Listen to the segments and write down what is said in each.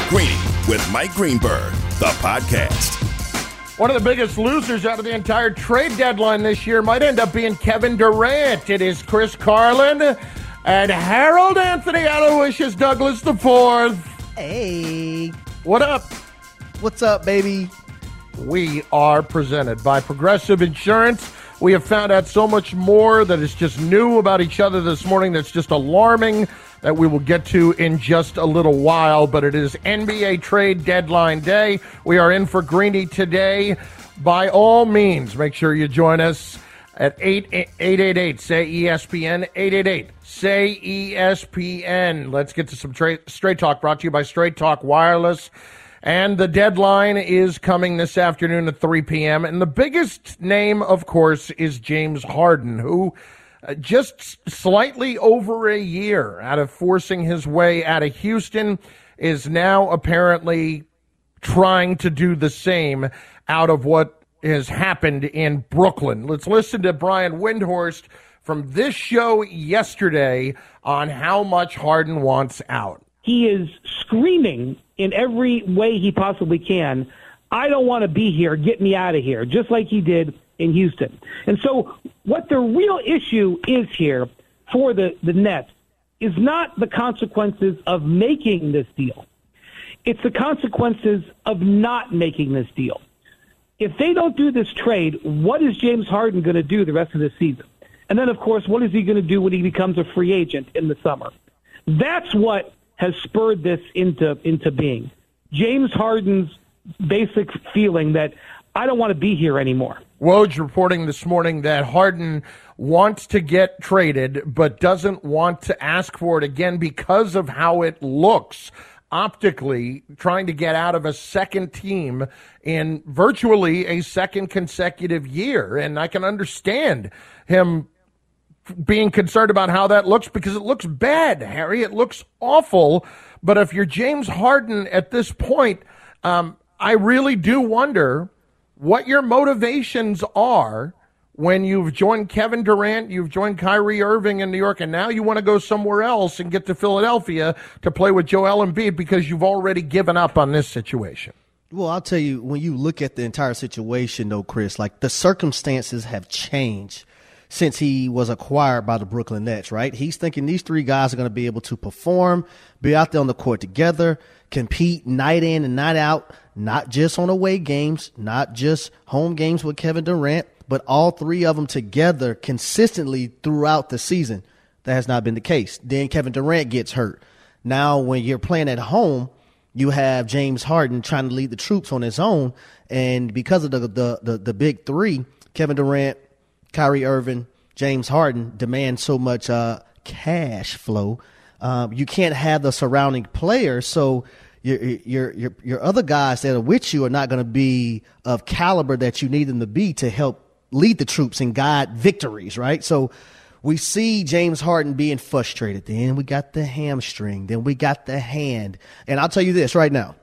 Greeny with Mike Greenberg, the podcast. One of the biggest losers out of the entire trade deadline this year might end up being Kevin Durant. It is Chris Carlin and Harold Anthony Aloysius Douglas IV. Hey. What up? What's up, baby? We are presented by Progressive Insurance. We have found out so much more that is just new about each other this morning that's just alarming, that we will get to in just a little while. But it is NBA trade deadline day. We are in for Greeny today. By all means, make sure you join us at 888-SAY-ESPN, 888-SAY-ESPN. Let's get to some Straight Talk, brought to you by Straight Talk Wireless. And the deadline is coming this afternoon at 3 p.m. And the biggest name, of course, is James Harden, who just slightly over a year out of forcing his way out of Houston is now apparently trying to do the same out of what has happened in Brooklyn. Let's listen to Brian Windhorst from this show yesterday on how much Harden wants out. He is screaming in every way he possibly can, I don't want to be here, get me out of here, just like he did in Houston. And so what the real issue is here for the Nets is not the consequences of making this deal. It's the consequences of not making this deal. If they don't do this trade, what is James Harden going to do the rest of the season? And then, of course, what is he going to do when he becomes a free agent in the summer? That's what has spurred this into being. James Harden's basic feeling that I don't want to be here anymore. Woj reporting this morning that Harden wants to get traded but doesn't want to ask for it again because of how it looks optically, trying to get out of a second team in virtually a second consecutive year. And I can understand him being concerned about how that looks because it looks bad, Harry. It looks awful. But if you're James Harden at this point, I really do wonder what your motivations are when you've joined Kevin Durant, you've joined Kyrie Irving in New York, and now you want to go somewhere else and get to Philadelphia to play with Joel Embiid because you've already given up on this situation. Well, I'll tell you, when you look at the entire situation, though, Chris, like the circumstances have changed since he was acquired by the Brooklyn Nets, right? He's thinking these three guys are going to be able to perform, be out there on the court together, compete night in and night out, not just on away games, not just home games with Kevin Durant, but all three of them together consistently throughout the season. That has not been the case. Then Kevin Durant gets hurt. Now, when you're playing at home, you have James Harden trying to lead the troops on his own, and because of the big three, Kevin Durant, Kyrie Irving, James Harden, demand so much cash flow. You can't have the surrounding players, so your other guys that are with you are not going to be of caliber that you need them to be to help lead the troops and guide victories, right? So we see James Harden being frustrated. Then we got the hamstring. Then we got the hand. And I'll tell you this right now.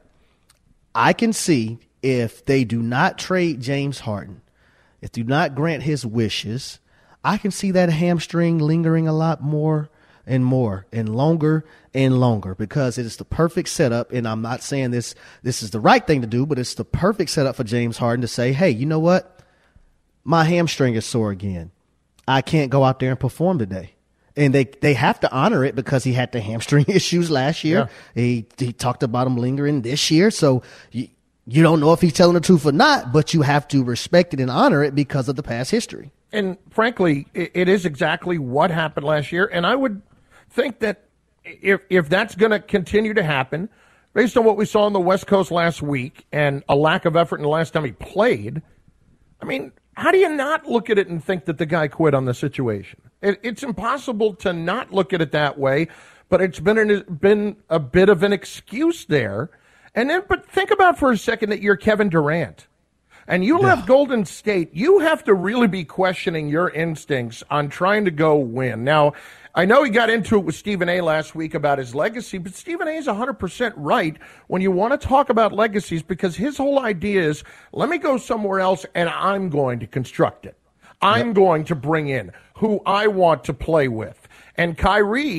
I can see if they do not trade James Harden, if do not grant his wishes, I can see that hamstring lingering a lot more and more and longer because it is the perfect setup. And I'm not saying this is the right thing to do, but it's the perfect setup for James Harden to say, hey, you know what? My hamstring is sore again. I can't go out there and perform today. And they have to honor it because he had the hamstring issues last year. Yeah. He talked about them lingering this year. So you don't know if he's telling the truth or not, but you have to respect it and honor it because of the past history. And frankly, it is exactly what happened last year. And I would think that if that's going to continue to happen, based on what we saw on the West Coast last week and a lack of effort in the last time he played, I mean, how do you not look at it and think that the guy quit on the situation? It's impossible to not look at it that way, but it's been a bit of an excuse there. And then, but think about for a second that you're Kevin Durant and you left Golden State. You have to really be questioning your instincts on trying to go win. Now, I know he got into it with Stephen A. last week about his legacy, but Stephen A. is 100% right when you want to talk about legacies because his whole idea is, let me go somewhere else and I'm going to construct it. I'm going to bring in who I want to play with. And Kyrie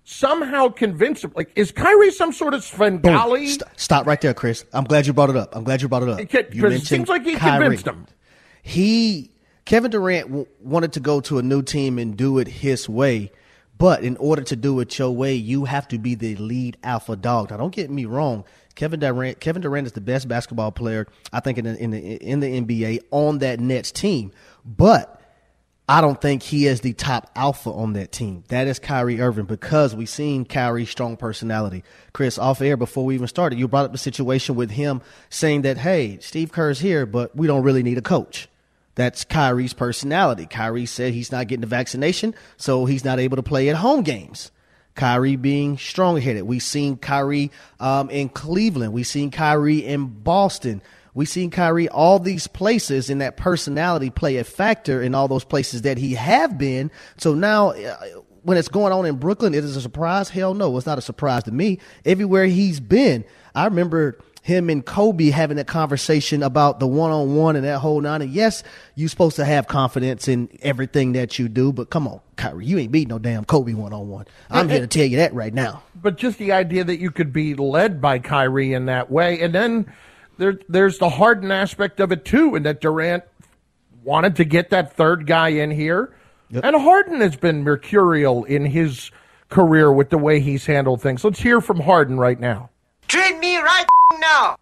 somehow convince him. Like, is Kyrie some sort of Svengali? Stop right there, Chris. I'm glad you brought it up. Because it seems like he convinced him. Kevin Durant wanted to go to a new team and do it his way. But in order to do it your way, you have to be the lead alpha dog. Now, don't get me wrong. Kevin Durant is the best basketball player, I think, in the NBA on that Nets team. But I don't think he is the top alpha on that team. That is Kyrie Irving, because we've seen Kyrie's strong personality. Chris, off air before we even started, you brought up the situation with him saying that, hey, Steve Kerr's here, but we don't really need a coach. That's Kyrie's personality. Kyrie said he's not getting the vaccination, so he's not able to play at home games. Kyrie being strong-headed. We've seen Kyrie in Cleveland. We've seen Kyrie in Boston. We've seen Kyrie all these places, and that personality play a factor in all those places that he have been. So now when it's going on in Brooklyn, it is a surprise? Hell no, it's not a surprise to me. Everywhere he's been, I remember him and Kobe having that conversation about the one-on-one and that whole nine. And yes, you're supposed to have confidence in everything that you do, but come on, Kyrie, you ain't beat no damn Kobe one-on-one. I'm here to tell you that right now. But just the idea that you could be led by Kyrie in that way, and then there's the Harden aspect of it too, and that Durant wanted to get that third guy in here. Yep. And Harden has been mercurial in his career with the way he's handled things. Let's hear from Harden right now. Treat me right now.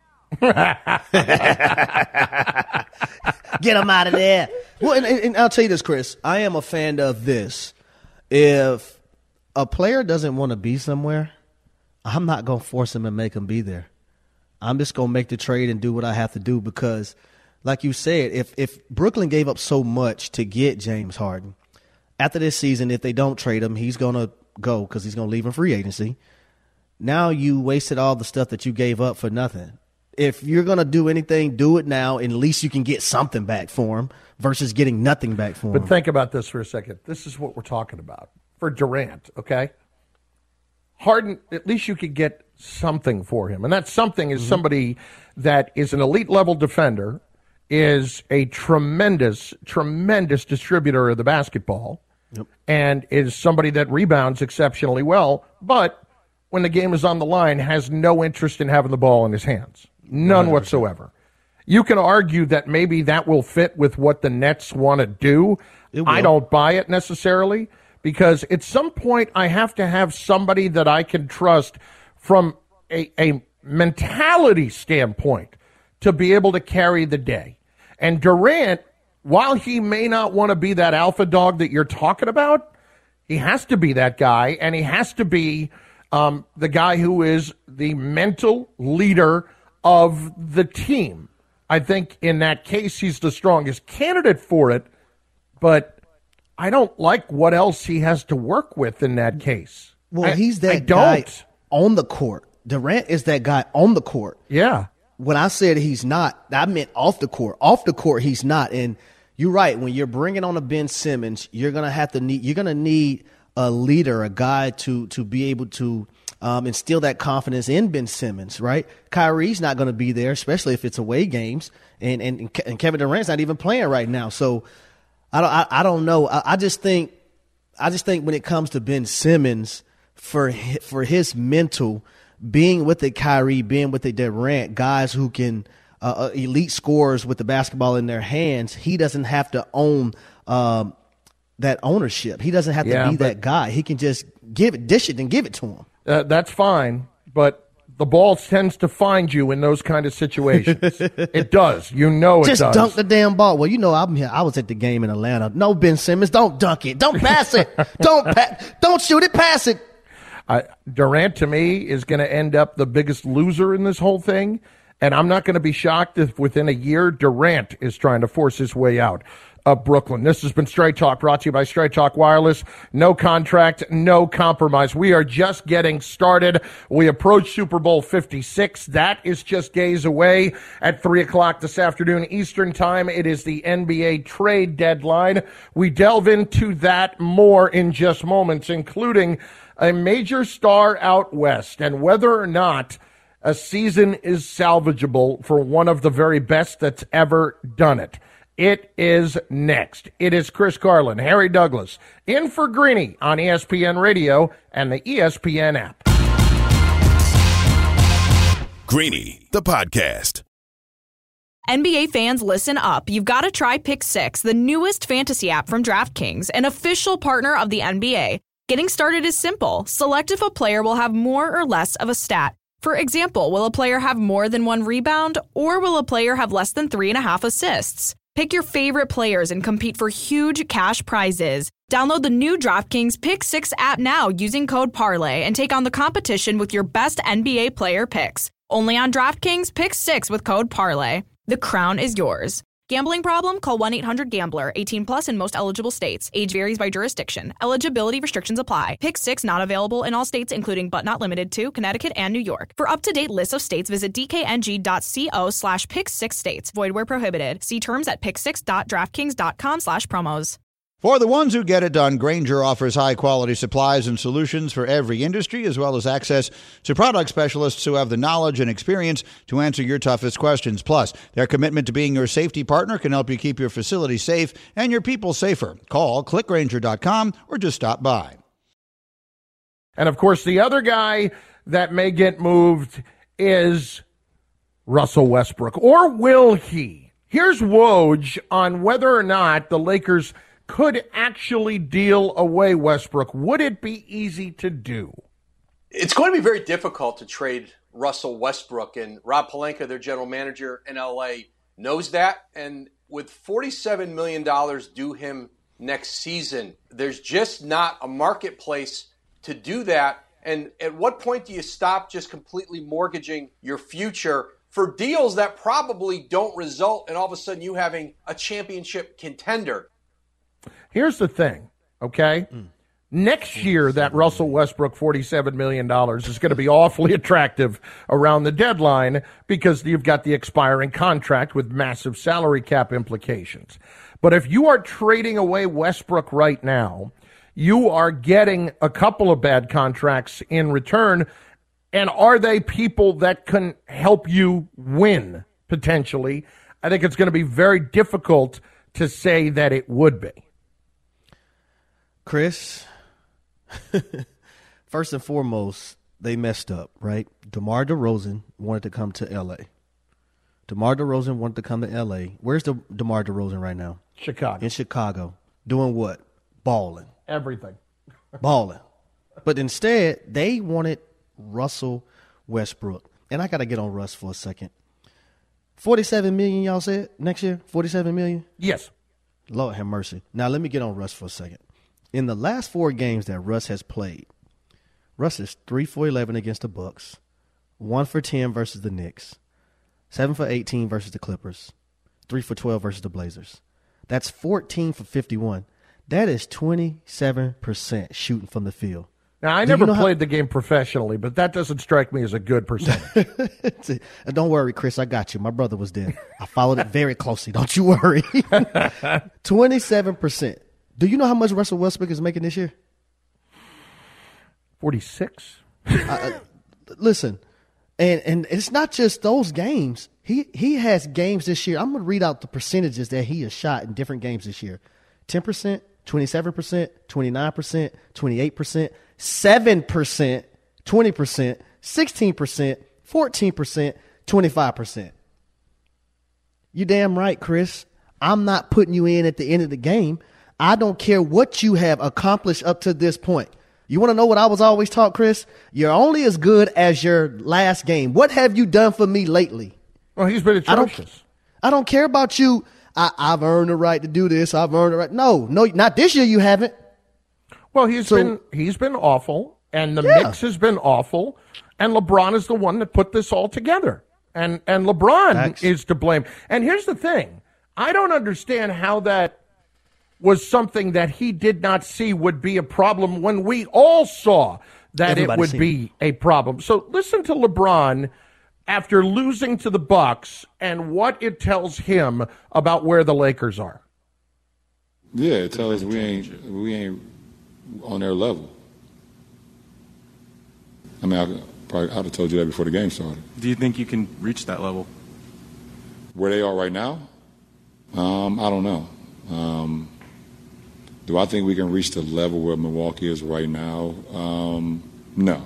Get him out of there. Well, and I'll tell you this, Chris. I am a fan of this. If a player doesn't want to be somewhere, I'm not going to force him and make him be there. I'm just going to make the trade and do what I have to do, because, like you said, if Brooklyn gave up so much to get James Harden, after this season, if they don't trade him, he's going to go because he's going to leave in free agency. Now you wasted all the stuff that you gave up for nothing. If you're going to do anything, do it now, and at least you can get something back for him versus getting nothing back for him. But think about this for a second. This is what we're talking about for Durant, okay? Harden, at least you could get something for him. And that something is somebody that is an elite-level defender, is a tremendous, tremendous distributor of the basketball, and is somebody that rebounds exceptionally well, but when the game is on the line, has no interest in having the ball in his hands. None 100%. Whatsoever. You can argue that maybe that will fit with what the Nets want to do. I don't buy it necessarily, because at some point I have to have somebody that I can trust from a mentality standpoint to be able to carry the day. And Durant, while he may not want to be that alpha dog that you're talking about, he has to be that guy, and he has to be the guy who is the mental leader of the team. I think in that case, he's the strongest candidate for it, but I don't like what else he has to work with in that case. Well, he's that guy on the court. Durant is that guy on the court. Yeah. When I said he's not, I meant off the court. Off the court, he's not. And you're right. When you're bringing on a Ben Simmons, you're going to need a leader, a guy to be able to instill that confidence in Ben Simmons, right? Kyrie's not going to be there, especially if it's away games, and Kevin Durant's not even playing right now. So I don't know. I just think when it comes to Ben Simmons, for his mental, being with the Kyrie, being with the Durant, guys who can elite scorers with the basketball in their hands, he doesn't have to own that ownership. He doesn't have to be that guy. He can just dish it and give it to him. That's fine, but the ball tends to find you in those kind of situations. It does. It does. Just dunk the damn ball. Well, I'm here. I was at the game in Atlanta. No, Ben Simmons, don't dunk it. Don't pass it. Don't shoot it. Pass it. Durant, to me, is going to end up the biggest loser in this whole thing, and I'm not going to be shocked if within a year Durant is trying to force his way out of Brooklyn. This has been Straight Talk, brought to you by Straight Talk Wireless. No contract, no compromise. We are just getting started. We approach Super Bowl 56. That is just days away. At 3 o'clock this afternoon Eastern Time, it is the NBA trade deadline. We delve into that more in just moments, including a major star out west and whether or not a season is salvageable for one of the very best that's ever done it. It is next. It is Chris Carlin, Harry Douglas, in for Greeny on ESPN Radio and the ESPN app. Greeny, the podcast. NBA fans, listen up. You've got to try Pick 6, the newest fantasy app from DraftKings, an official partner of the NBA. Getting started is simple. Select if a player will have more or less of a stat. For example, will a player have more than 1 rebound, or will a player have less than 3.5 assists? Pick your favorite players and compete for huge cash prizes. Download the new DraftKings Pick 6 app now using code Parlay and take on the competition with your best NBA player picks. Only on DraftKings Pick 6 with code Parlay. The crown is yours. Gambling problem? Call 1-800-GAMBLER. 18 plus in most eligible states. Age varies by jurisdiction. Eligibility restrictions apply. Pick 6 not available in all states, including but not limited to Connecticut and New York. For up-to-date lists of states, visit dkng.co/pick6states. Void where prohibited. See terms at pick6.draftkings.com/promos. For the ones who get it done, Grainger offers high-quality supplies and solutions for every industry, as well as access to product specialists who have the knowledge and experience to answer your toughest questions. Plus, their commitment to being your safety partner can help you keep your facility safe and your people safer. Call, clickgrainger.com, or just stop by. And, of course, the other guy that may get moved is Russell Westbrook. Or will he? Here's Woj on whether or not the Lakers could actually deal away Westbrook. Would it be easy to do? It's going to be very difficult to trade Russell Westbrook, and Rob Pelinka, their general manager in LA, knows that. And with $47 million due him next season, there's just not a marketplace to do that. And at what point do you stop just completely mortgaging your future for deals that probably don't result in all of a sudden you having a championship contender? Here's the thing, okay? Next year, that Russell Westbrook $47 million is going to be awfully attractive around the deadline because you've got the expiring contract with massive salary cap implications. But if you are trading away Westbrook right now, you are getting a couple of bad contracts in return. And are they people that can help you win, potentially? I think it's going to be very difficult to say that it would be. Chris, first and foremost, they messed up, right? DeMar DeRozan wanted to come to L.A. DeMar DeRozan wanted to come to L.A. Where's DeMar DeRozan right now? Chicago. In Chicago. Doing what? Balling. Everything. Balling. But instead, they wanted Russell Westbrook. And I got to get on Russ for a second. $47 million, y'all said, next year? $47 million? Yes. Lord have mercy. Now, let me get on Russ for a second. In the last 4 games that Russ has played, Russ is 3 for 11 against the Bucks, 1 for 10 versus the Knicks, 7 for 18 versus the Clippers, 3 for 12 versus the Blazers. That's 14 for 51. That is 27% shooting from the field. Now, I never played the game professionally, but that doesn't strike me as a good percentage. Don't worry, Chris. I got you. My brother was there. I followed it very closely. Don't you worry. 27%. Do you know how much Russell Westbrook is making this year? 46. Listen, and it's not just those games. He has games this year. I'm going to read out the percentages that he has shot in different games this year. 10%, 27%, 29%, 28%, 7%, 20%, 16%, 14%, 25%. You damn right, Chris. I'm not putting you in at the end of the game. I don't care what you have accomplished up to this point. You want to know what I was always taught, Chris? You're only as good as your last game. What have you done for me lately? Well, he's been atrocious. I don't care about you. I've earned the right to do this. I've earned the right. No, not this year. You haven't. Well, he's been awful, and the mix has been awful, and LeBron is the one that put this all together, and LeBron is to blame. And here's the thing: I don't understand how that was something that he did not see would be a problem when we all saw that it would be a problem. So listen to LeBron after losing to the Bucks and what it tells him about where the Lakers are. Yeah, it tells us we ain't on their level. I mean, I'd have told you that before the game started. Do you think you can reach that level? Where they are right now? I don't know. Do I think we can reach the level where Milwaukee is right now? No.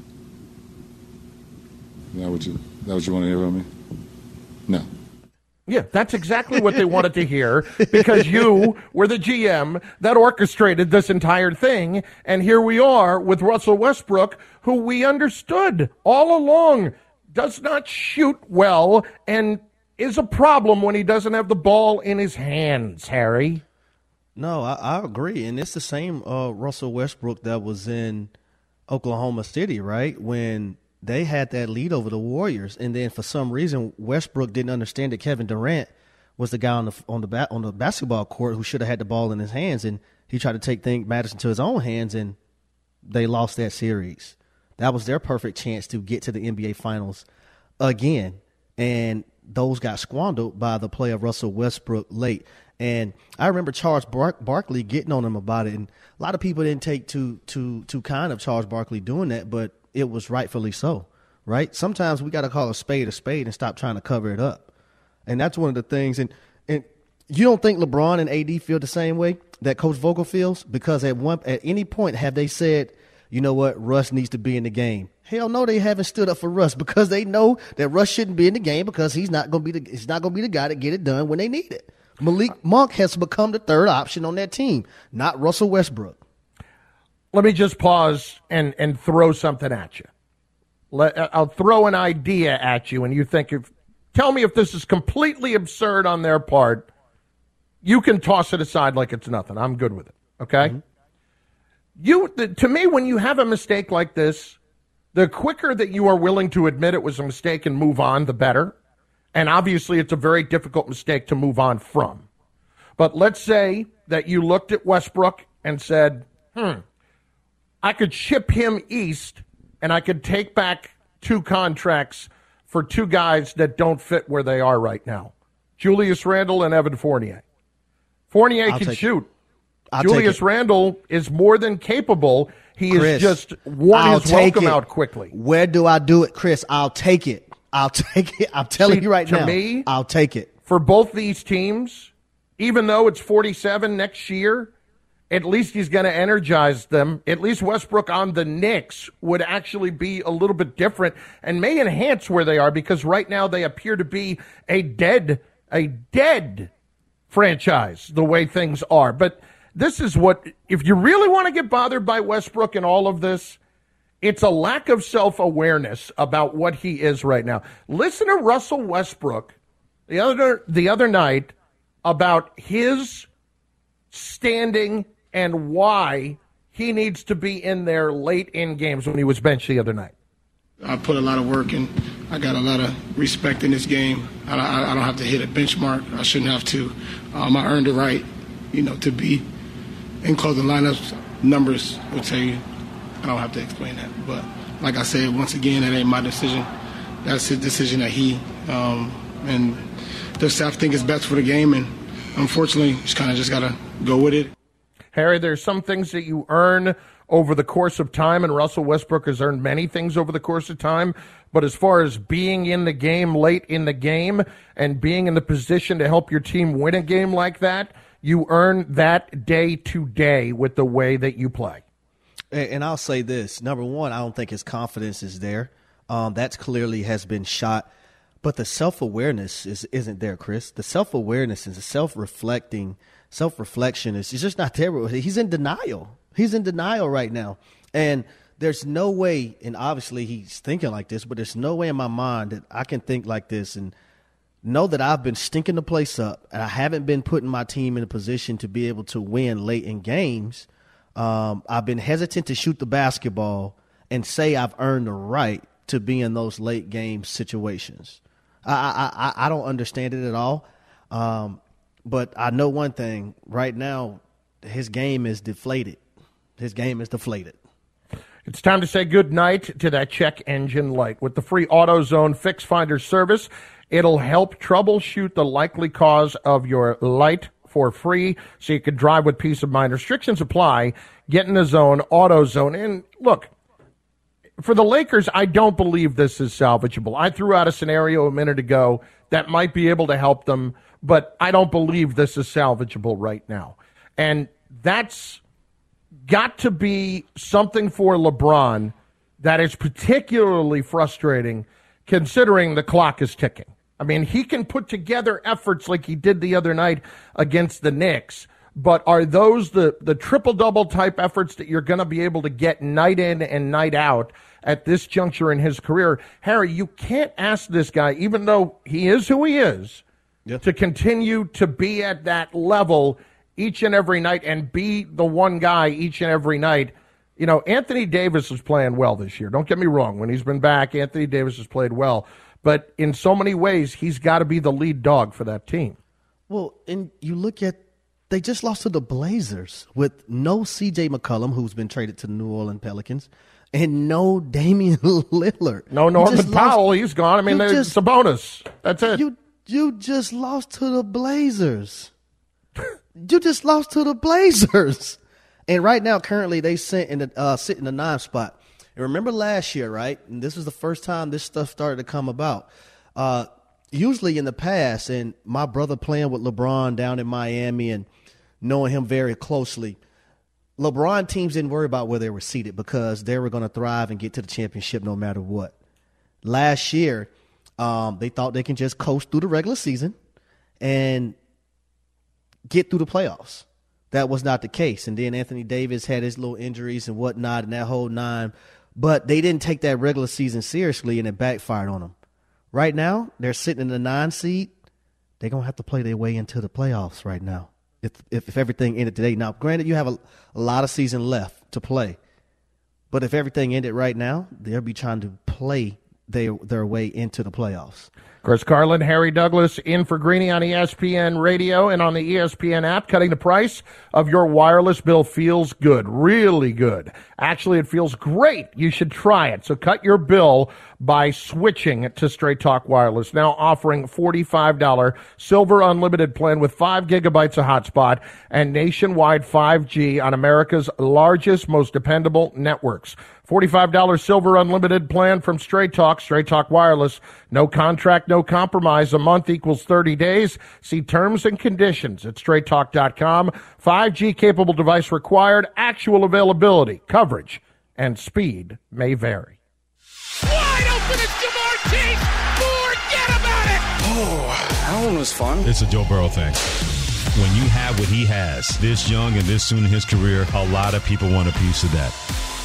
Is that what you want to hear from me? No. Yeah, that's exactly what they wanted to hear, because you were the GM that orchestrated this entire thing, and here we are with Russell Westbrook, who we understood all along does not shoot well and is a problem when he doesn't have the ball in his hands, Harry. No, I agree, and it's the same Russell Westbrook that was in Oklahoma City, right, when they had that lead over the Warriors, and then for some reason Westbrook didn't understand that Kevin Durant was the guy on the basketball court who should have had the ball in his hands, and he tried to take matters into his own hands, and they lost that series. That was their perfect chance to get to the NBA Finals again, and those got squandered by the play of Russell Westbrook late. And I remember Charles Barkley getting on him about it, and a lot of people didn't take too kind of Charles Barkley doing that, but it was rightfully so, right? Sometimes we got to call a spade and stop trying to cover it up. And that's one of the things. And you don't think LeBron and AD feel the same way that Coach Vogel feels? Because at any point have they said, you know what, Russ needs to be in the game? Hell no, they haven't stood up for Russ, because they know that Russ shouldn't be in the game because he's not going to be the guy to get it done when they need it. Malik Monk has become the third option on that team, not Russell Westbrook. Let me just pause and throw something at you. I'll throw an idea at you, and you tell me if this is completely absurd on their part. You can toss it aside like it's nothing. I'm good with it, okay? Mm-hmm. To me, when you have a mistake like this, the quicker that you are willing to admit it was a mistake and move on, the better. And obviously, it's a very difficult mistake to move on from. But let's say that you looked at Westbrook and said, I could ship him east, and I could take back 2 contracts for 2 guys that don't fit where they are right now. Julius Randle and Evan Fournier. Fournier can shoot. Julius Randle is more than capable. He has just worn his welcome out quickly. Where do I do it, Chris? I'll take it. I'm telling you right now. To me, I'll take it. For both these teams, even though it's 47 next year, at least he's going to energize them. At least Westbrook on the Knicks would actually be a little bit different and may enhance where they are, because right now they appear to be a dead franchise the way things are. But this is what, if you really want to get bothered by Westbrook and all of this, it's a lack of self-awareness about what he is right now. Listen to Russell Westbrook the other night about his standing and why he needs to be in there late in games when he was benched the other night. I put a lot of work in. I got a lot of respect in this game. I don't have to hit a benchmark. I shouldn't have to. I earned the right, to be in closing lineups. Numbers will tell you. I don't have to explain that. But like I said, once again, that ain't my decision. That's his decision that he and the staff think is best for the game. And unfortunately, just got to go with it. Harry, there's some things that you earn over the course of time, and Russell Westbrook has earned many things over the course of time. But as far as being in the game late in the game and being in the position to help your team win a game like that, you earn that day to day with the way that you play. And I'll say this. Number one, I don't think his confidence is there. That clearly has been shot. But the self-awareness isn't there, Chris. The self-awareness and the self-reflection is just not there. He's in denial. He's in denial right now. And there's no way, and obviously he's thinking like this, but there's no way in my mind that I can think like this and know that I've been stinking the place up and I haven't been putting my team in a position to be able to win late in games. I've been hesitant to shoot the basketball and say I've earned the right to be in those late game situations. I don't understand it at all. But I know one thing right now, his game is deflated. It's time to say good night to that check engine light. With the free AutoZone Fix Finder service, it'll help troubleshoot the likely cause of your light for free so you can drive with peace of mind. Restrictions apply. Get in the zone, AutoZone. And look, for the Lakers, I don't believe this is salvageable. I threw out a scenario a minute ago that might be able to help them, but I don't believe this is salvageable right now. And that's got to be something for LeBron that is particularly frustrating considering the clock is ticking. I mean, he can put together efforts like he did the other night against the Knicks, but are those the triple-double type efforts that you're going to be able to get night in and night out at this juncture in his career? Harry, you can't ask this guy, even though he is who he is, to continue to be at that level each and every night and be the one guy each and every night. You know, Anthony Davis is playing well this year. Don't get me wrong. When he's been back, Anthony Davis has played well. But in so many ways, he's got to be the lead dog for that team. Well, and you look at, they just lost to the Blazers with no C.J. McCollum, who's been traded to the New Orleans Pelicans, and no Damian Lillard. No Norman Powell, he's gone. I mean, it's a bonus. That's it. You just lost to the Blazers. You just lost to the Blazers. And right now, currently, they sit in the 9th spot. And remember last year, right? And this was the first time this stuff started to come about. Usually in the past, and my brother playing with LeBron down in Miami and knowing him very closely, LeBron teams didn't worry about where they were seated because they were going to thrive and get to the championship no matter what. Last year, they thought they can just coast through the regular season and get through the playoffs. That was not the case. And then Anthony Davis had his little injuries and whatnot and that whole nine. But they didn't take that regular season seriously, and it backfired on them. Right now, they're sitting in the 9 seed. They're going to have to play their way into the playoffs right now if everything ended today. Now, granted, you have a lot of season left to play. But if everything ended right now, they'll be trying to play their way into the playoffs. Chris Carlin, Harry Douglas, in for Greeny on ESPN Radio and on the ESPN app. Cutting the price of your wireless bill feels good, really good. Actually, it feels great. You should try it. So cut your bill by switching to Straight Talk Wireless. Now offering $45 Silver Unlimited plan with 5 gigabytes of hotspot and nationwide 5G on America's largest, most dependable networks. $45 Silver Unlimited plan from Straight Talk Wireless. No contract, no compromise. A month equals 30 days. See terms and conditions at straighttalk.com. 5G capable device required. Actual availability, coverage, and speed may vary. Wide open, it's Jamar Chase. Forget about it. Oh, that one was fun. It's a Joe Burrow thing. When you have what he has, this young and this soon in his career, a lot of people want a piece of that.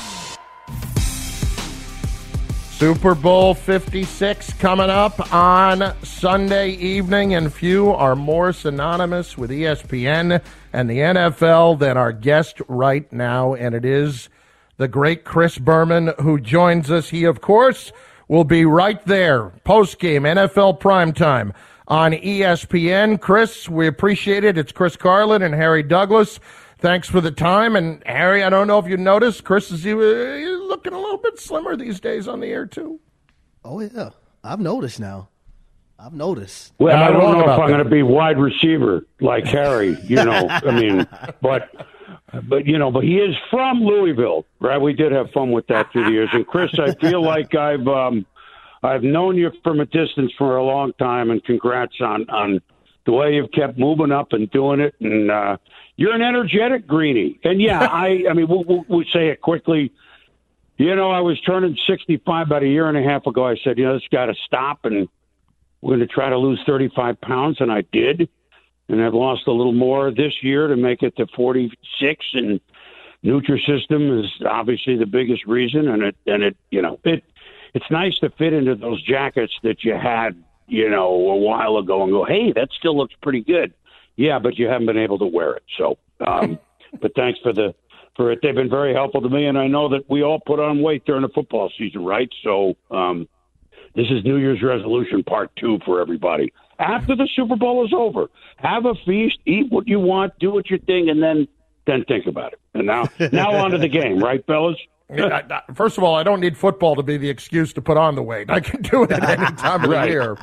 Super Bowl 56 coming up on Sunday evening, and few are more synonymous with ESPN and the NFL than our guest right now, and it is the great Chris Berman who joins us. He, of course, will be right there, post-game, NFL primetime on ESPN. Chris, we appreciate it. It's Chris Carlin and Harry Douglas. Thanks for the time. And, Harry, I don't know if you noticed, Chris is looking a little bit slimmer these days on the air, too. Oh, yeah. I've noticed now. Well, I don't know if I'm going to be wide receiver like Harry, but he is from Louisville, right? We did have fun with that through the years. And, Chris, I feel like I've known you from a distance for a long time, and congrats on the way you've kept moving up and doing it. And you're an energetic greenie. And, yeah, we'll say it quickly. I was turning 65 about a year and a half ago. I said, this got to stop, and we're going to try to lose 35 pounds, and I did. And I've lost a little more this year to make it to 46, and Nutrisystem is obviously the biggest reason. And it's nice to fit into those jackets that you had, a while ago and go, hey, that still looks pretty good. Yeah, but you haven't been able to wear it. So, but thanks for it. They've been very helpful to me, and I know that we all put on weight during the football season, right? So this is New Year's resolution part 2 for everybody. After the Super Bowl is over, have a feast, eat what you want, do what you think, and then think about it. And now on to the game, right, fellas? First of all, I don't need football to be the excuse to put on the weight. I can do it at any time of the year.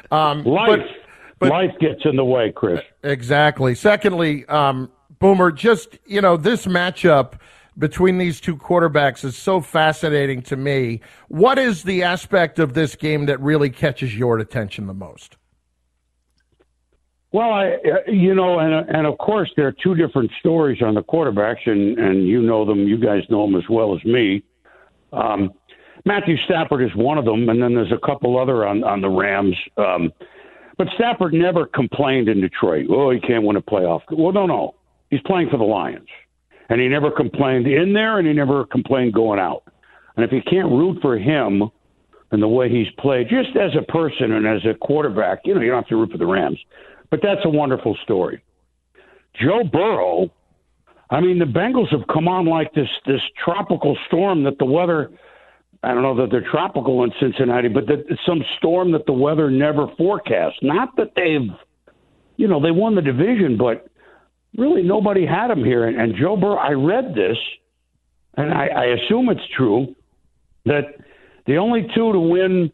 Life gets in the way, Chris. Exactly. Secondly, Boomer, just, this matchup between these two quarterbacks is so fascinating to me. What is the aspect of this game that really catches your attention the most? Well, and of course there are two different stories on the quarterbacks, and you know them. You guys know them as well as me. Matthew Stafford is one of them, and then there's a couple other on the Rams. But Stafford never complained in Detroit. Oh, he can't win a playoff. Well, no. He's playing for the Lions. And he never complained in there, and he never complained going out. And if you can't root for him and the way he's played, just as a person and as a quarterback, you don't have to root for the Rams. But that's a wonderful story. Joe Burrow, I mean, the Bengals have come on like this tropical storm that the weather, I don't know that they're tropical in Cincinnati, but it's some storm that the weather never forecast. Not that they've, they won the division, but really nobody had them here. And Joe Burrow, I read this, and I assume it's true, that the only two to win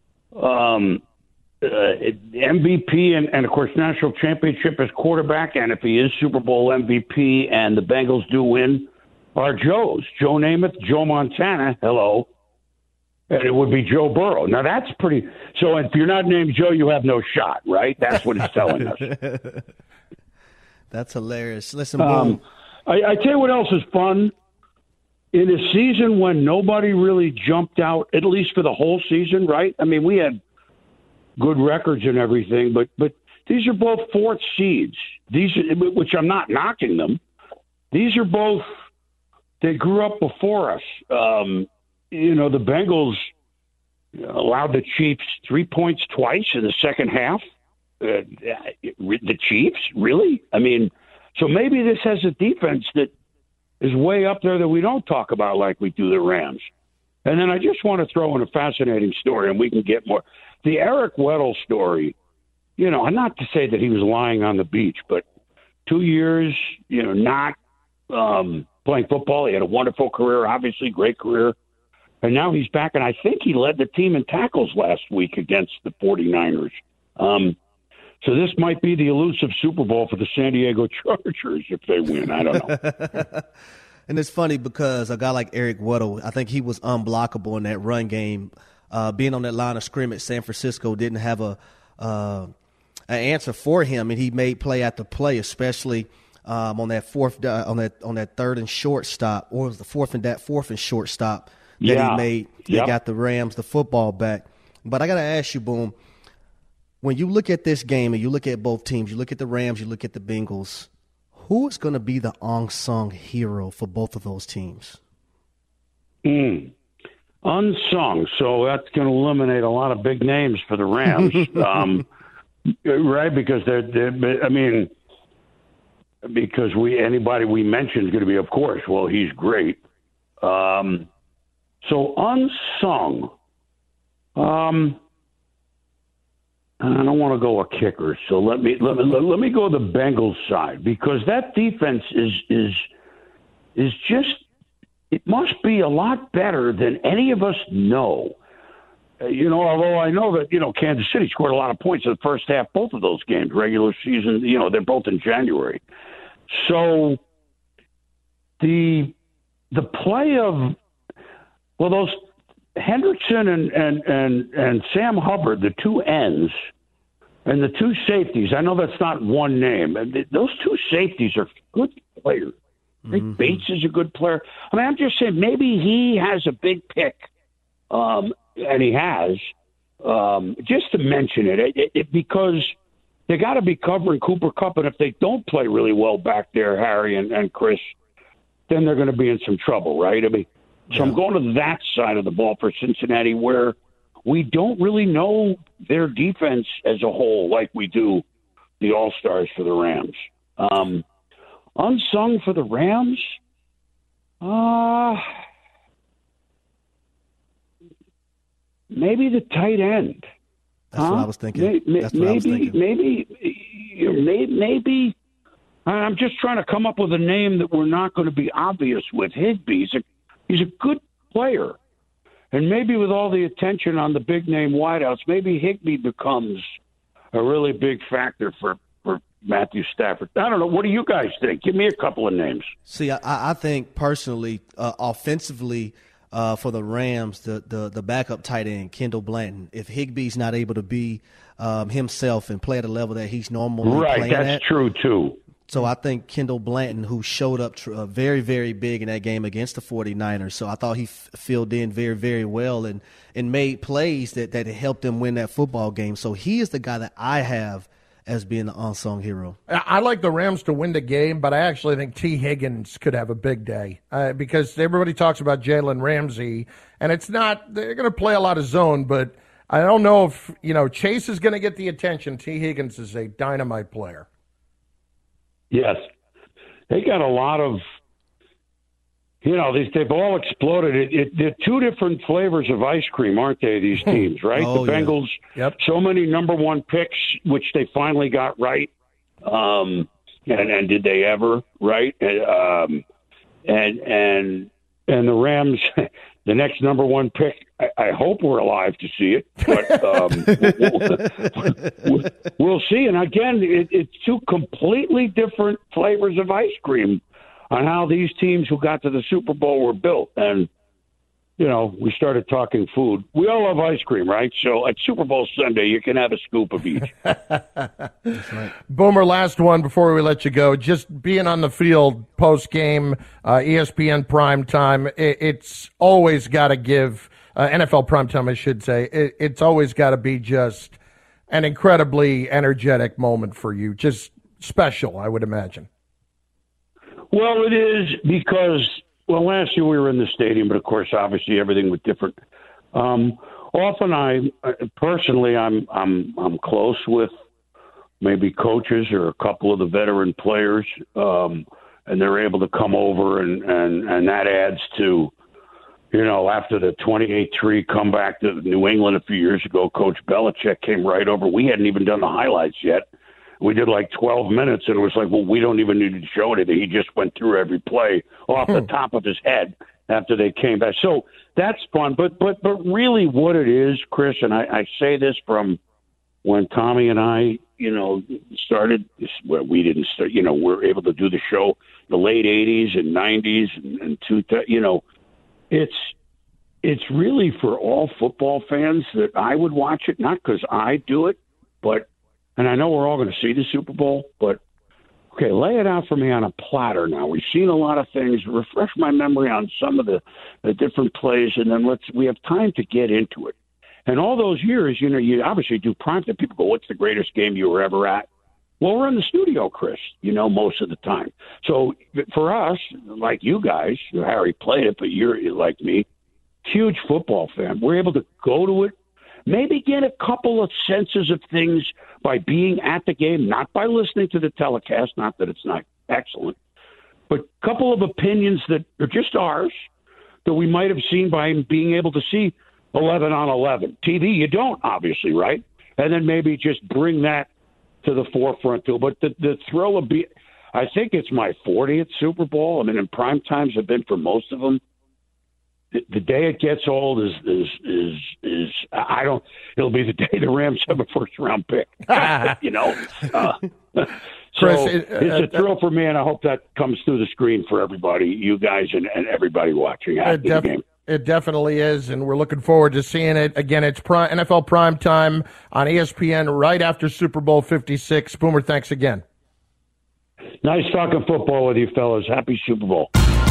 MVP and, of course, national championship as quarterback, and if he is Super Bowl MVP and the Bengals do win, are Joe's. Joe Namath, Joe Montana, hello, and it would be Joe Burrow. Now, that's pretty – so if you're not named Joe, you have no shot, right? That's what it's telling us. That's hilarious. Listen, boom. I tell you what else is fun. In a season when nobody really jumped out, at least for the whole season, right? I mean, we had good records and everything, but these are both fourth seeds. Which I'm not knocking them. These are both, they grew up before us. The Bengals allowed the Chiefs 3 points twice in the second half. The Chiefs, really? I mean, so maybe this has a defense that is way up there that we don't talk about like we do the Rams. And then I just want to throw in a fascinating story, and we can get more. The Eric Weddle story, not to say that he was lying on the beach, but 2 years, not playing football. He had a wonderful career, obviously, great career. And now he's back, and I think he led the team in tackles last week against the 49ers. So this might be the elusive Super Bowl for the San Diego Chargers if they win. I don't know. And it's funny because a guy like Eric Weddle, I think he was unblockable in that run game. Being on that line of scrimmage, San Francisco didn't have an answer for him, and he made play after play, especially on that on that third and short stop, or it was the fourth and short stop that he made. They got the Rams the football back. But I got to ask you, Boom, when you look at this game and you look at both teams, you look at the Rams, you look at the Bengals, who is going to be the unsung hero for both of those teams? Unsung. So that's going to eliminate a lot of big names for the Rams, right? Because because anybody we mentioned is going to be, of course, well, he's great. So unsung. I don't want to go a kicker, so let me go the Bengals side, because that defense is just, it must be a lot better than any of us know. Although I know that Kansas City scored a lot of points in the first half, both of those games, regular season. They're both in January, so the play of those Hendrickson and Sam Hubbard, the two ends, and the two safeties. I know that's not one name. Those two safeties are good players. I think Bates is a good player. I mean, I'm just saying maybe he has a big pick, and he has. Just to mention it because they got to be covering Cooper Kupp, and if they don't play really well back there, Harry and Chris, then they're going to be in some trouble, right? I mean. So I'm going to that side of the ball for Cincinnati, where we don't really know their defense as a whole like we do the All-Stars for the Rams. Unsung for the Rams? Maybe the tight end. That's what I was thinking. Maybe. I'm just trying to come up with a name that we're not going to be obvious with. Higbee. He's a good player. And maybe with all the attention on the big-name wideouts, maybe Higbee becomes a really big factor for Matthew Stafford. I don't know. What do you guys think? Give me a couple of names. See, I think personally, offensively, for the Rams, the backup tight end, Kendall Blanton. If Higbee's not able to be himself and play at a level that he's normally playing at. That's true, too. So I think Kendall Blanton, who showed up very, very big in that game against the 49ers, so I thought he filled in very, very well and made plays that helped them win that football game. So he is the guy that I have as being the unsung hero. I like the Rams to win the game, but I actually think T. Higgins could have a big day because everybody talks about Jalen Ramsey, and it's not – they're going to play a lot of zone, but I don't know if, Chase is going to get the attention. T. Higgins is a dynamite player. Yes. They got a lot of, they've all exploded. They're two different flavors of ice cream, aren't they, these teams, right? The Bengals, so many number one picks, which they finally got right. And did they ever, right? And the Rams, the next number one pick, I hope we're alive to see it, but we'll see. And again, it's two completely different flavors of ice cream on how these teams who got to the Super Bowl were built. And, we started talking food. We all love ice cream, right? So at Super Bowl Sunday, you can have a scoop of each. That's right. Boomer, last one before we let you go. Just being on the field post-game, ESPN primetime, it's always got to give NFL primetime, I should say. It's always got to be just an incredibly energetic moment for you. Just special, I would imagine. Well, it is because, last year we were in the stadium, but of course, obviously, everything was different. Often, I'm close with maybe coaches or a couple of the veteran players, and they're able to come over, and that adds to, after the 28-3 comeback to New England a few years ago, Coach Belichick came right over. We hadn't even done the highlights yet. We did like 12 minutes, and it was like, well, we don't even need to show anything. He just went through every play off the top of his head after they came back. So that's fun. But really what it is, Chris, and I say this from when Tommy and I, started, well, we didn't start, we're able to do the show the late 80s and 90s and 2000, it's really for all football fans that I would watch it, not because I do it, but and I know we're all going to see the Super Bowl, but, okay, lay it out for me on a platter now. We've seen a lot of things. Refresh my memory on some of the different plays, and then we have time to get into it. And all those years, you obviously do prime time. People go, what's the greatest game you were ever at? Well, we're in the studio, Chris, most of the time. So for us, like you guys, Harry played it, but you're like me, huge football fan. We're able to go to it, maybe get a couple of senses of things by being at the game, not by listening to the telecast, not that it's not excellent, but a couple of opinions that are just ours that we might have seen by being able to see 11 on 11. TV, you don't, obviously, right? And then maybe just bring that to the forefront, too. But the thrill of I think it's my 40th Super Bowl. I mean, in prime times have been for most of them. The day it gets old is it'll be the day the Rams have a first round pick, Chris, it's a thrill for me, and I hope that comes through the screen for everybody, you guys and everybody watching after the game. It definitely is, and we're looking forward to seeing it. Again, it's NFL Prime Time on ESPN right after Super Bowl 56. Boomer, thanks again. Nice talking football with you, fellas. Happy Super Bowl.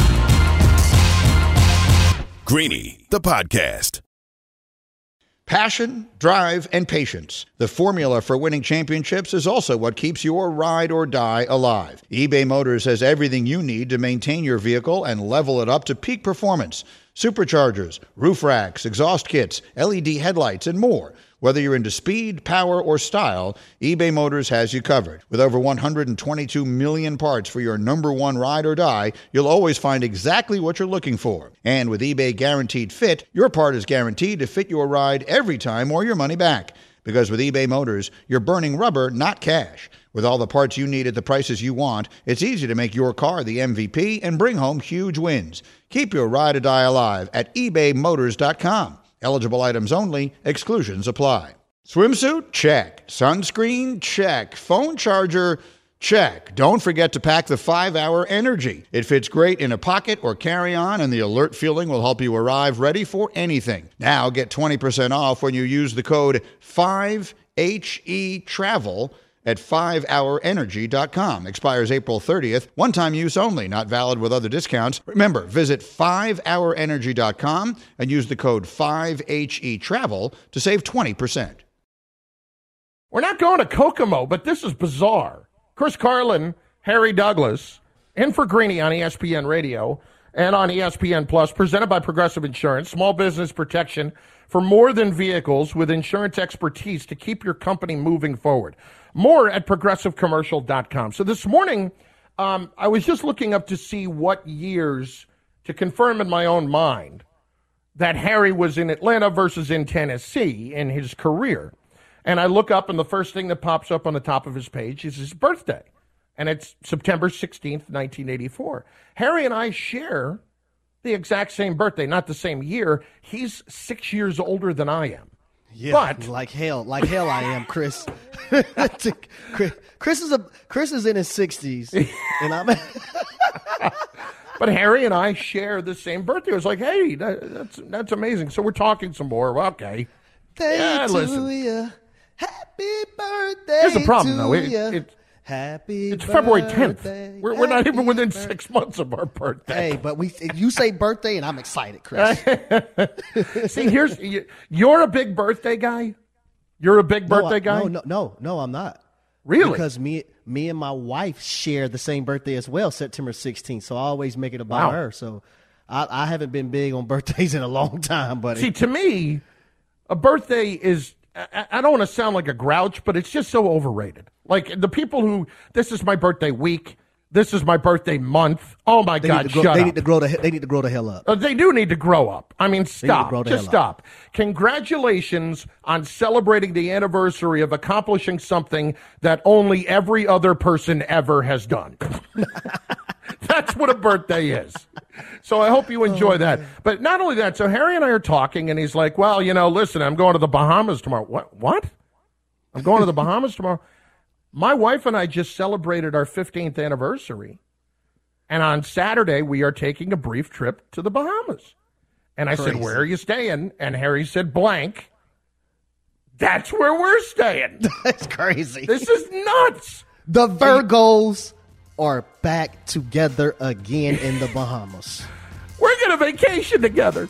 Greeny, the podcast. Passion, drive, and patience. The formula for winning championships is also what keeps your ride or die alive. eBay Motors has everything you need to maintain your vehicle and level it up to peak performance. Superchargers, roof racks, exhaust kits, LED headlights, and more. Whether you're into speed, power, or style, eBay Motors has you covered. With over 122 million parts for your number one ride or die, you'll always find exactly what you're looking for. And with eBay Guaranteed Fit, your part is guaranteed to fit your ride every time or your money back. Because with eBay Motors, you're burning rubber, not cash. With all the parts you need at the prices you want, it's easy to make your car the MVP and bring home huge wins. Keep your ride or die alive at ebaymotors.com. Eligible items only. Exclusions apply. Swimsuit? Check. Sunscreen? Check. Phone charger? Check. Don't forget to pack the 5-Hour Energy. It fits great in a pocket or carry-on, and the alert feeling will help you arrive ready for anything. Now get 20% off when you use the code 5HETRAVEL at 5hourenergy.com. Expires April 30th. One-time use only. Not valid with other discounts. Remember, visit 5hourenergy.com and use the code 5HETRAVEL to save 20%. We're not going to Kokomo, but this is bizarre. Chris Carlin, Harry Douglas, in for Greeny on ESPN Radio and on ESPN Plus, presented by Progressive Insurance, small business protection for more than vehicles with insurance expertise to keep your company moving forward. More at progressivecommercial.com. So this morning, I was just looking up to see what years, to confirm in my own mind, that Harry was in Atlanta versus in Tennessee in his career. And I look up, and the first thing that pops up on the top of his page is his birthday. And it's September 16th, 1984. Harry and I share the exact same birthday, not the same year. He's 6 years older than I am. Yeah, but like hell I am, Chris. Chris is in his 60s, and I'm. But Harry and I share the same birthday. I was like, hey, that's amazing. So we're talking some more. Well, okay. To you. Happy birthday. Here's the problem, though. It's February 10th. We're not even within 6 months of our birthday. Hey, but you say birthday, and I'm excited, Chris. See, you're a big birthday guy? You're a big birthday guy? No, I'm not. Really? Because me and my wife share the same birthday as well, September 16th, so I always make it about her. So I haven't been big on birthdays in a long time. But see, to me, a birthday is, I don't want to sound like a grouch, but it's just so overrated. Like the people who, this is my birthday week, this is my birthday month. Oh my God, shut up. They need to grow the hell up. They do need to grow up. I mean, stop. Just stop. Congratulations on celebrating the anniversary of accomplishing something that only every other person ever has done. That's what a birthday is. So I hope you enjoy that. But not only that, so Harry and I are talking, and he's like, well, listen, I'm going to the Bahamas tomorrow. What? I'm going to the Bahamas tomorrow? My wife and I just celebrated our 15th anniversary, and on Saturday we are taking a brief trip to the Bahamas. And I said, where are you staying? And Harry said, blank. That's where we're staying. That's crazy. This is nuts. The Virgos are back together again in the Bahamas. We're going to vacation together.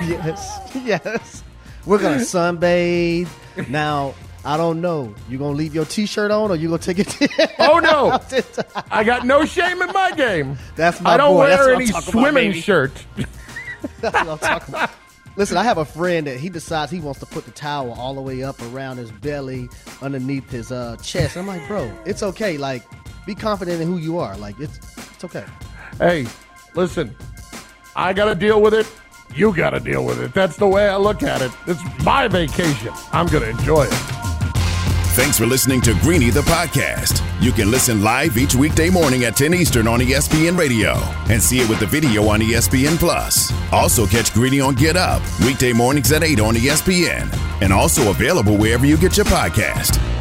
Yes. We're going to sunbathe. Now, I don't know. You going to leave your T-shirt on or you going to take it? Oh, no. I got no shame in my game. That's my I don't boy. wear any swimming shirt. That's what I'm talking about. Listen, I have a friend that he decides he wants to put the towel all the way up around his belly, underneath his chest. I'm like, bro, it's okay. Like, be confident in who you are. Like, it's okay. Hey, listen, I got to deal with it. You got to deal with it. That's the way I look at it. It's my vacation. I'm going to enjoy it. Thanks for listening to Greeny the podcast. You can listen live each weekday morning at 10 Eastern on ESPN Radio and see it with the video on ESPN Plus. Also catch Greeny on Get Up weekday mornings at 8 on ESPN and also available wherever you get your podcast.